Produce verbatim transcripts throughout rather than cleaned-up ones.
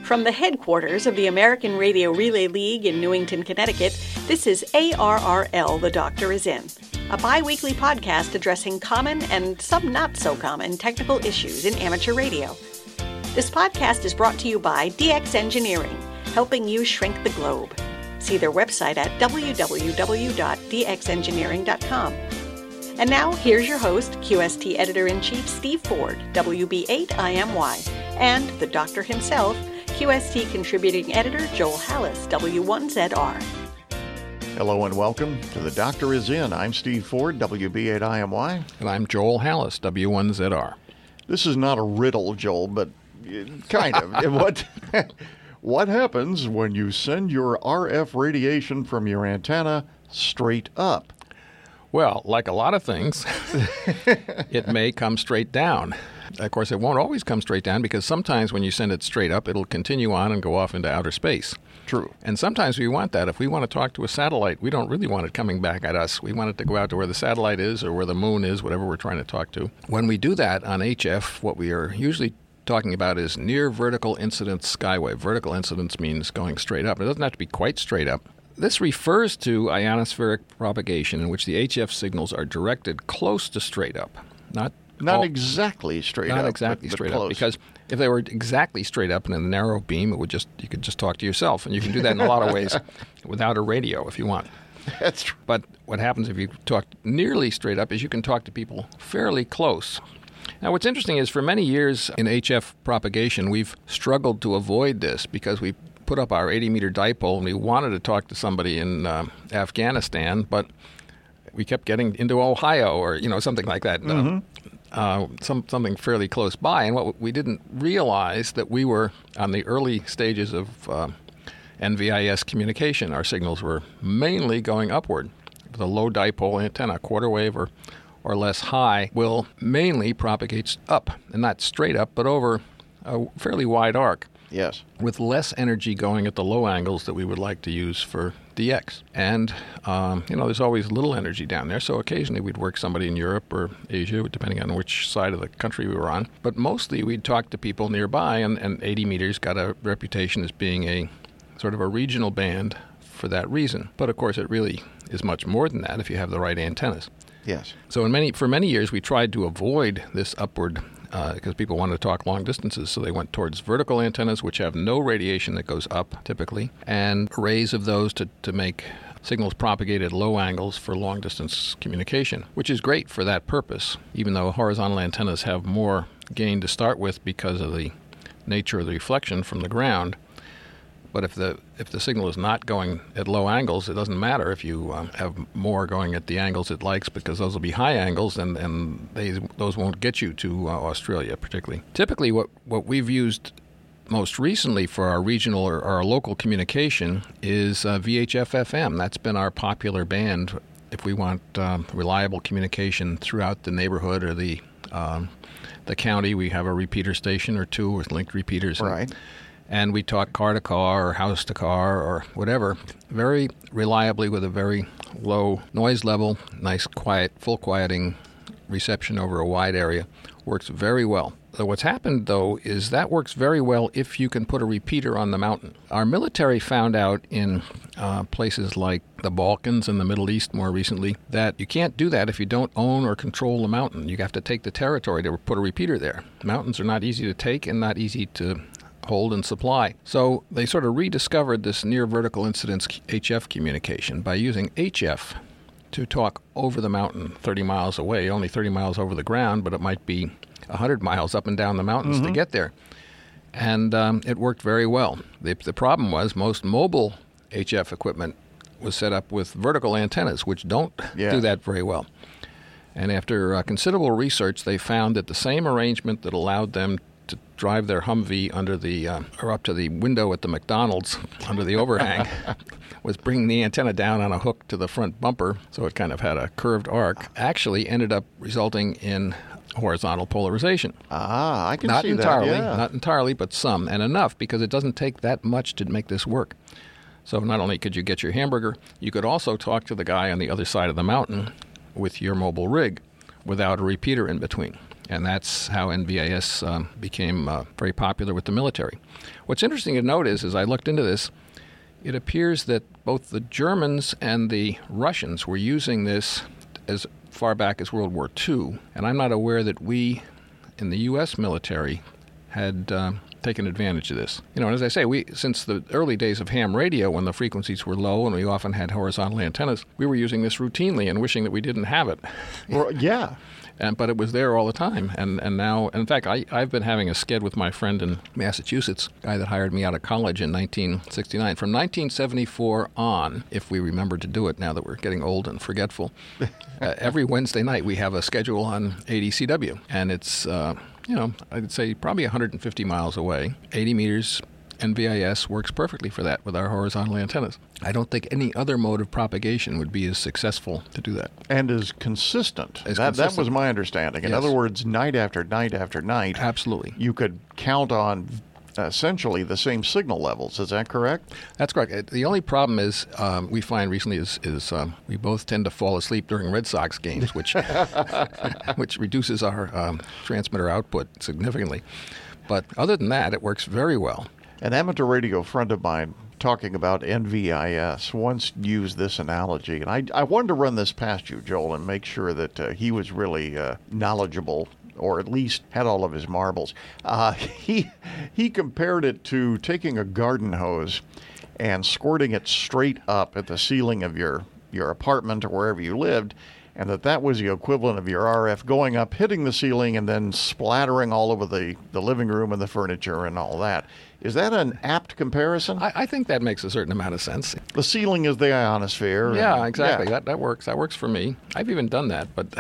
From the headquarters of the American Radio Relay League in Newington, Connecticut, this is A R R L, The Doctor Is In, a bi-weekly podcast addressing common and some not-so-common technical issues in amateur radio. This podcast is brought to you by D X Engineering, helping you shrink the globe. See their website at w w w dot d x engineering dot com. And now, here's your host, Q S T Editor-in-Chief Steve Ford, W B eight I M Y, and the Doctor himself, Q S T Contributing Editor Joel Hallis, W one Z R. Hello and welcome to The Doctor Is In. I'm Steve Ford, W B eight I M Y. And I'm Joel Hallis, W one Z R. This is not a riddle, Joel, but kind of. what, what happens when you send your R F radiation from your antenna straight up? Well, like a lot of things, it may come straight down. Of course, it won't always come straight down because sometimes when you send it straight up, it'll continue on and go off into outer space. True. And sometimes we want that. If we want to talk to a satellite, we don't really want it coming back at us. We want it to go out to where the satellite is or where the moon is, whatever we're trying to talk to. When we do that on H F, what we are usually talking about is near vertical incidence skywave. Vertical incidence means going straight up. It doesn't have to be quite straight up. This refers to ionospheric propagation in which the H F signals are directed close to straight up. Not Not all, exactly straight not up. Not exactly but, straight but up. Because if they were exactly straight up and in a narrow beam, it would just you could just talk to yourself. And you can do that in a lot of ways without a radio if you want. That's true. But what happens if you talk nearly straight up is you can talk to people fairly close. Now, what's interesting is for many years in H F propagation, we've struggled to avoid this because we put up our eighty-meter dipole and we wanted to talk to somebody in uh, Afghanistan, but we kept getting into Ohio or, you know, something like that, mm-hmm. uh, uh, some, something fairly close by. And what we didn't realize that we were on the early stages of uh, N V I S communication. Our signals were mainly going upward. The low dipole antenna, quarter wave or or less high, will mainly propagate up, and not straight up, but over a fairly wide arc. Yes. With less energy going at the low angles that we would like to use for D X. And, um, you know, there's always little energy down there, so occasionally we'd work somebody in Europe or Asia, depending on which side of the country we were on. But mostly we'd talk to people nearby, and, and eighty meters got a reputation as being a sort of a regional band for that reason. But, of course, it really is much more than that if you have the right antennas. Yes. So in many for many years, we tried to avoid this upward uh, because people wanted to talk long distances. So they went towards vertical antennas, which have no radiation that goes up typically, and arrays of those to, to make signals propagate at low angles for long-distance communication, which is great for that purpose, even though horizontal antennas have more gain to start with because of the nature of the reflection from the ground. But if the if the signal is not going at low angles, it doesn't matter if you um, have more going at the angles it likes, because those will be high angles, and, and they those won't get you to uh, Australia particularly. Typically, what, what we've used most recently for our regional or our local communication is uh, V H F F M. That's been our popular band if we want um, reliable communication throughout the neighborhood or the um, the county. We have a repeater station or two with linked repeaters. Right. And we talk car to car or house to car or whatever, very reliably with a very low noise level, nice, quiet, full quieting reception over a wide area. Works very well. So what's happened, though, is that works very well if you can put a repeater on the mountain. Our military found out in uh, places like the Balkans and the Middle East more recently that you can't do that if you don't own or control the mountain. You have to take the territory to put a repeater there. Mountains are not easy to take and not easy to hold and supply. So they sort of rediscovered this near vertical incidence H F communication by using H F to talk over the mountain thirty miles away, only thirty miles over the ground, but it might be one hundred miles up and down the mountains mm-hmm. to get there. And um, it worked very well. The, the problem was most mobile H F equipment was set up with vertical antennas, which don't yeah. do that very well. And after uh, considerable research, they found that the same arrangement that allowed them to drive their Humvee under the uh, or up to the window at the McDonald's under the overhang was bringing the antenna down on a hook to the front bumper, so it kind of had a curved arc, actually ended up resulting in horizontal polarization. Ah, I can not see entirely, that, yeah. Not entirely, but some, and enough, because it doesn't take that much to make this work. So not only could you get your hamburger, you could also talk to the guy on the other side of the mountain with your mobile rig without a repeater in between. And that's how N V I S um, became uh, very popular with the military. What's interesting to note is, as I looked into this, it appears that both the Germans and the Russians were using this as far back as World War Two. And I'm not aware that we in the U S military had uh, taken advantage of this. You know, and as I say, we since the early days of ham radio, when the frequencies were low and we often had horizontal antennas, we were using this routinely and wishing that we didn't have it. Well, yeah. And, but it was there all the time. And and now, in fact, I, I've been having a sked with my friend in Massachusetts, a guy that hired me out of college in nineteen sixty-nine. From nineteen seventy-four on, if we remember to do it now that we're getting old and forgetful, uh, every Wednesday night we have a schedule on eighty C W. And it's, uh, you know, I'd say probably one hundred fifty miles away, eighty meters. N V I S works perfectly for that with our horizontal antennas. I don't think any other mode of propagation would be as successful to do that. And is consistent. As that, consistent. that was my understanding. In Yes. other words, night after night after night, Absolutely. you could count on essentially the same signal levels. Is that correct? That's correct. Uh, The only problem is um, we find recently is, is um, we both tend to fall asleep during Red Sox games, which which reduces our um, transmitter output significantly. But other than that, it works very well. An amateur radio friend of mine talking about N V I S once used this analogy, and I, I wanted to run this past you, Joel, and make sure that uh, he was really uh, knowledgeable, or at least had all of his marbles. Uh, he he compared it to taking a garden hose and squirting it straight up at the ceiling of your, your apartment or wherever you lived, and that that was the equivalent of your R F going up, hitting the ceiling, and then splattering all over the, the living room and the furniture and all that. Is that an apt comparison? I, I think that makes a certain amount of sense. The ceiling is the ionosphere. Yeah, and- exactly. yeah. That that works. That works for me. I've even done that, but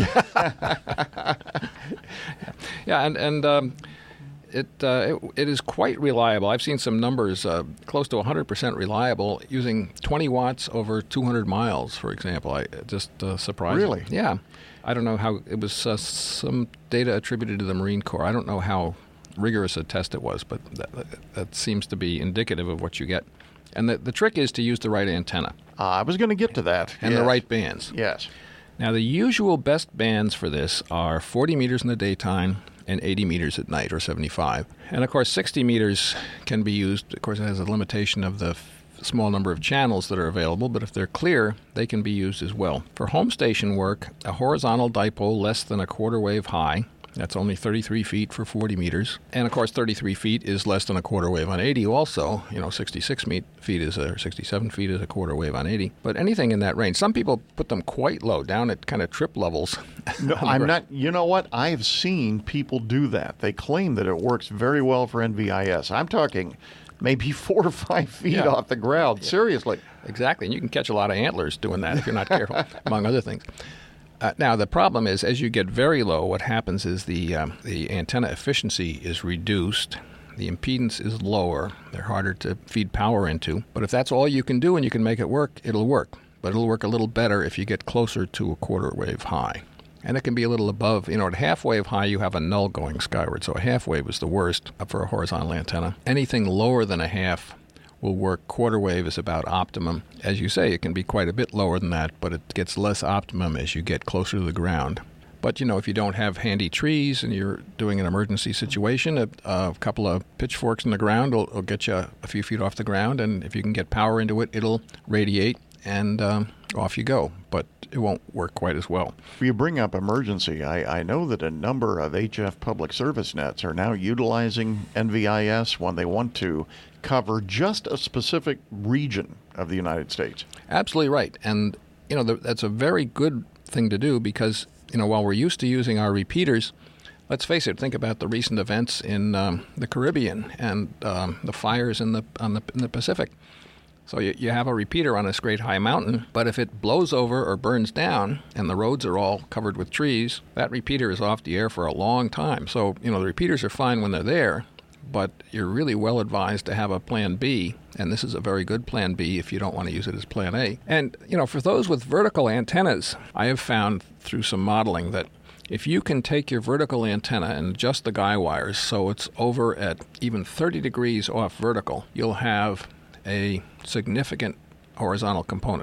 yeah, and and um, it, uh, it it is quite reliable. I've seen some numbers uh, close to one hundred percent reliable using twenty watts over two hundred miles, for example. I just uh, surprised. Really? Yeah. I don't know how it was. Uh, some data attributed to the Marine Corps. I don't know how rigorous a test it was, but that, that seems to be indicative of what you get. And the, the trick is to use the right antenna Uh, I was going to get to that. and yes. the right bands. Yes. Now, the usual best bands for this are forty meters in the daytime and eighty meters at night, or seventy-five. And, of course, sixty meters can be used. Of course, it has a limitation of the f- small number of channels that are available, but if they're clear, they can be used as well. For home station work, a horizontal dipole less than a quarter wave high. That's only thirty-three feet for forty meters. And, of course, thirty-three feet is less than a quarter wave on eighty also. You know, sixty-six feet is a, or sixty-seven feet is a quarter wave on eighty. But anything in that range. Some people put them quite low, down at kind of trip levels. No, I'm not. You know what? I have seen people do that. They claim that it works very well for N V I S. I'm talking maybe four or five feet Yeah. off the ground. Seriously. Exactly. And you can catch a lot of antlers doing that if you're not careful, among other things. Uh, now, the problem is, as you get very low, what happens is the um, the antenna efficiency is reduced. The impedance is lower. They're harder to feed power into. But if that's all you can do and you can make it work, it'll work. But it'll work a little better if you get closer to a quarter wave high. And it can be a little above. You know, at half wave high, you have a null going skyward. So a half wave is the worst for a horizontal antenna. Anything lower than a half will work. Quarter wave is about optimum. As you say, it can be quite a bit lower than that, but it gets less optimum as you get closer to the ground. But, you know, if you don't have handy trees and you're doing an emergency situation, a, a couple of pitchforks in the ground will, will get you a few feet off the ground, and if you can get power into it, it'll radiate, and um, off you go. But it won't work quite as well. You bring up emergency. I, I know that a number of H F public service nets are now utilizing N V I S when they want to cover just a specific region of the United States. Absolutely right. And, you know, the, that's a very good thing to do because, you know, while we're used to using our repeaters, let's face it, think about the recent events in um, the Caribbean and um, the fires in the, on the, in the Pacific. So you, you have a repeater on this great high mountain, but if it blows over or burns down and the roads are all covered with trees, that repeater is off the air for a long time. So, you know, the repeaters are fine when they're there, but you're really well advised to have a plan B, and this is a very good plan B if you don't want to use it as plan A. And, you know, for those with vertical antennas, I have found through some modeling that if you can take your vertical antenna and adjust the guy wires so it's over at even thirty degrees off vertical, you'll have a significant horizontal component.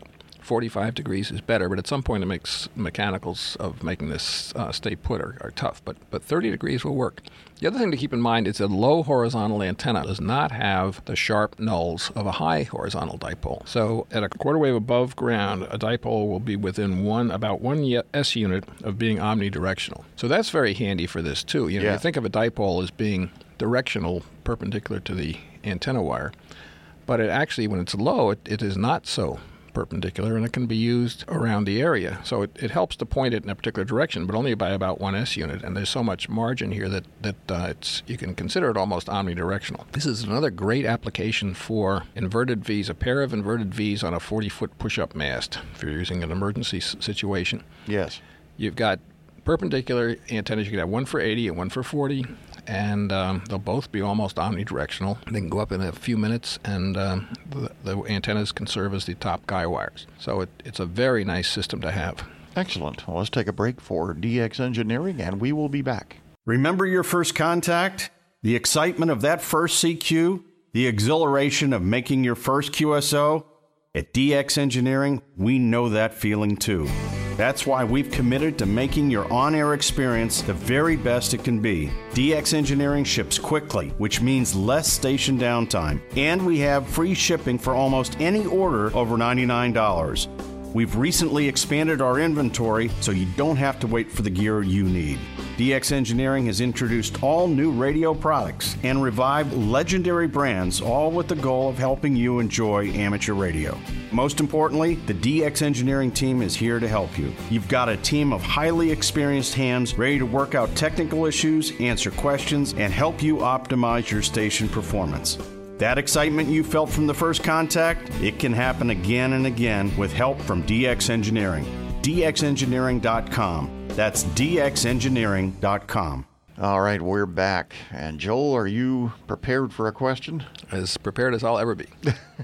forty-five degrees is better, but at some point it makes mechanicals of making this uh, stay put are, are tough. But but thirty degrees will work. The other thing to keep in mind is that a low horizontal antenna does not have the sharp nulls of a high horizontal dipole. So at a quarter wave above ground, a dipole will be within one about one S unit of being omnidirectional. So that's very handy for this too. You know, yeah. you think of a dipole as being directional, perpendicular to the antenna wire, but it actually, when it's low, it, it is not so perpendicular, and it can be used around the area. So it, it helps to point it in a particular direction, but only by about one S unit. And there's so much margin here that, that uh, it's you can consider it almost omnidirectional. This is another great application for inverted V's, a pair of inverted V's on a forty-foot push-up mast if you're using an emergency s- situation. Yes. You've got perpendicular antennas. You can have one for eighty and one for forty. And um, they'll both be almost omnidirectional. They can go up in a few minutes, and um, the, the antennas can serve as the top guy wires. So it, it's a very nice system to have. Excellent. Well, let's take a break for D X Engineering, and we will be back. Remember your first contact? The excitement of that first C Q? The exhilaration of making your first Q S O? At D X Engineering, we know that feeling too. That's why we've committed to making your on-air experience the very best it can be. D X Engineering ships quickly, which means less station downtime. And we have free shipping for almost any order over ninety-nine dollars. We've recently expanded our inventory, so you don't have to wait for the gear you need. D X Engineering has introduced all new radio products and revived legendary brands, all with the goal of helping you enjoy amateur radio. Most importantly, the D X Engineering team is here to help you. You've got a team of highly experienced hands ready to work out technical issues, answer questions, and help you optimize your station performance. That excitement you felt from the first contact, it can happen again and again with help from D X Engineering. D X engineering dot com. That's D X engineering dot com. All right, we're back. And Joel, are you prepared for a question? As prepared as I'll ever be.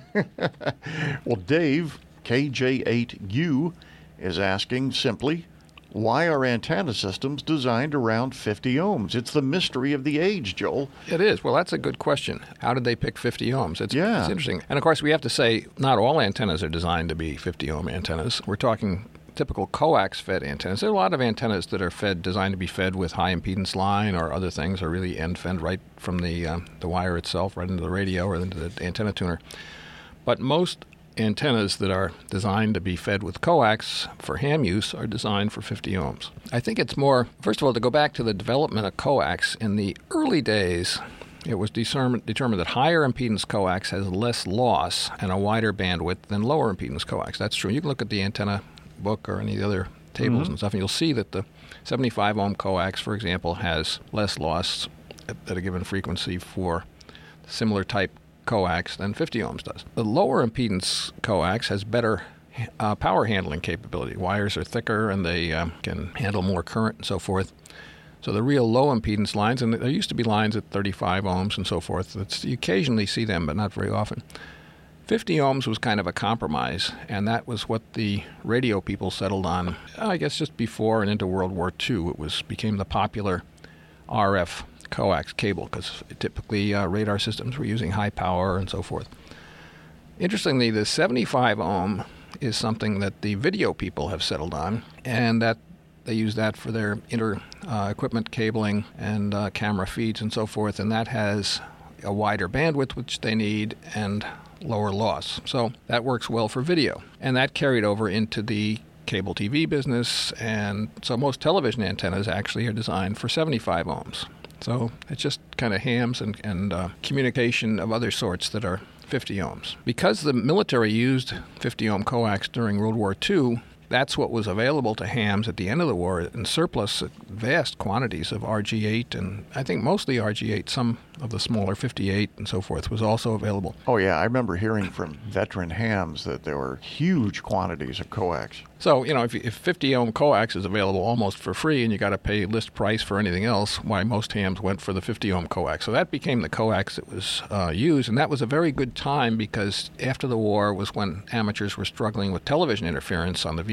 Well, Dave, K J eight U, is asking simply, why are antenna systems designed around fifty ohms? It's the mystery of the age, Joel. It is. Well, that's a good question. How did they pick fifty ohms? It's, yeah. it's interesting. And, of course, we have to say not all antennas are designed to be fifty ohm antennas. We're talking typical coax-fed antennas. There are a lot of antennas that are fed, designed to be fed with high-impedance line or other things, or really end-fed right from the, uh, the wire itself, right into the radio or into the antenna tuner. But most antennas that are designed to be fed with coax for ham use are designed for fifty ohms. I think it's more, first of all, to go back to the development of coax. In the early days, it was determined, determined that higher impedance coax has less loss and a wider bandwidth than lower impedance coax. That's true. You can look at the antenna book or any of the other tables mm-hmm. and stuff, and you'll see that the seventy-five ohm coax, for example, has less loss at, at a given frequency for similar type coax than fifty ohms does. The lower impedance coax has better uh, power handling capability. Wires are thicker and they um, can handle more current and so forth. So the real low impedance lines, and there used to be lines at thirty-five ohms and so forth. It's, you occasionally see them, but not very often. fifty ohms was kind of a compromise, and that was what the radio people settled on, I guess just before and into World War Two. It was became the popular R F coax cable, because typically uh, radar systems were using high power and so forth. Interestingly, the seventy-five ohm is something that the video people have settled on, and that they use that for their inter uh, equipment cabling and uh, camera feeds and so forth, and that has a wider bandwidth which they need and lower loss. So that works well for video, and that carried over into the cable T V business, and so most television antennas actually are designed for seventy-five ohms. So it's just kind of hams and, and uh, communication of other sorts that are fifty ohms. Because the military used fifty ohm coax during World War Two, that's what was available to hams at the end of the war in surplus, vast quantities of R G eight, and I think mostly R G eight, some of the smaller fifty-eight and so forth was also available. Oh, yeah. I remember hearing from veteran hams that there were huge quantities of coax. So, you know, if, if fifty ohm coax is available almost for free and you got to pay list price for anything else, why most hams went for the fifty ohm coax. So that became the coax that was uh, used, and that was a very good time because after the war was when amateurs were struggling with television interference on the V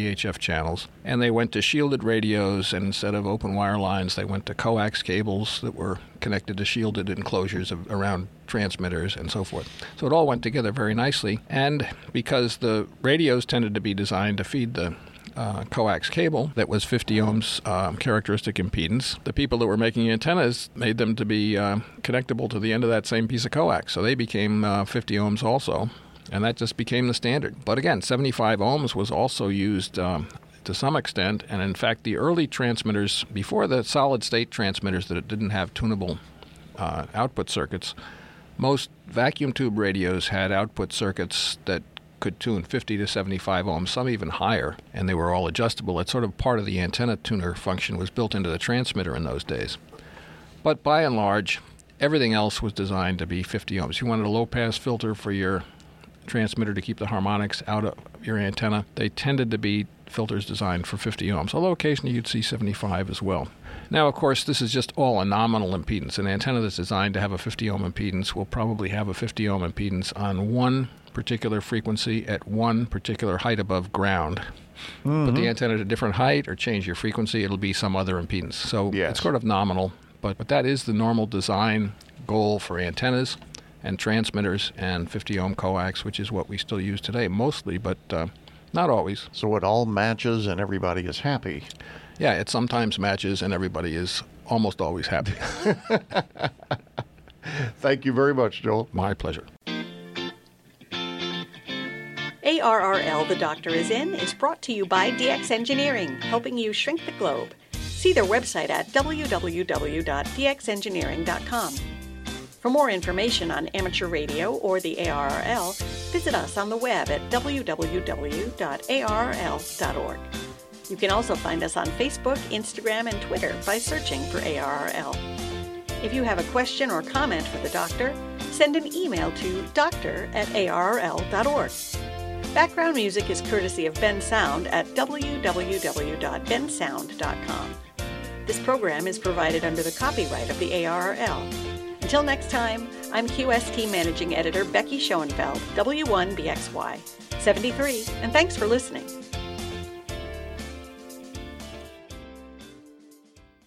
H F channels. And they went to shielded radios, and instead of open wire lines, they went to coax cables that were connected to shielded enclosures of, around transmitters and so forth. So it all went together very nicely. And because the radios tended to be designed to feed the Uh, coax cable that was fifty ohms uh, characteristic impedance, the people that were making antennas made them to be uh, connectable to the end of that same piece of coax. So they became uh, fifty ohms also, and that just became the standard. But again, seventy-five ohms was also used um, to some extent, and in fact the early transmitters, before the solid-state transmitters that didn't have tunable uh, output circuits, most vacuum tube radios had output circuits that could tune fifty to seventy-five ohms, some even higher, and they were all adjustable. It's sort of part of the antenna tuner function was built into the transmitter in those days. But by and large, everything else was designed to be fifty ohms. You wanted a low-pass filter for your transmitter to keep the harmonics out of your antenna. They tended to be filters designed for fifty ohms, although occasionally you'd see seventy-five as well. Now, of course, this is just all a nominal impedance. An antenna that's designed to have a fifty ohm impedance will probably have a fifty ohm impedance on one particular frequency at one particular height above ground. Mm-hmm. Put the antenna at a different height or change your frequency, it'll be some other impedance. So yes. It's sort of nominal, but, but that is the normal design goal for antennas and transmitters and fifty ohm coax, which is what we still use today mostly, but uh, not always. So it all matches and everybody is happy. Yeah, it sometimes matches and everybody is almost always happy. Thank you very much, Joel. My pleasure. A R R L, The Doctor Is In, is brought to you by D X Engineering, helping you shrink the globe. See their website at w w w dot d x engineering dot com. For more information on amateur radio or the A R R L, visit us on the web at w w w dot a r r l dot org. You can also find us on Facebook, Instagram, and Twitter by searching for A R R L. If you have a question or comment for the doctor, send an email to doctor at a r r l dot org. Background music is courtesy of Ben Sound at w w w dot ben sound dot com. This program is provided under the copyright of the A R R L. Until next time, I'm Q S T Managing Editor Becky Schoenfeld, W one B X Y seventy-three, and thanks for listening.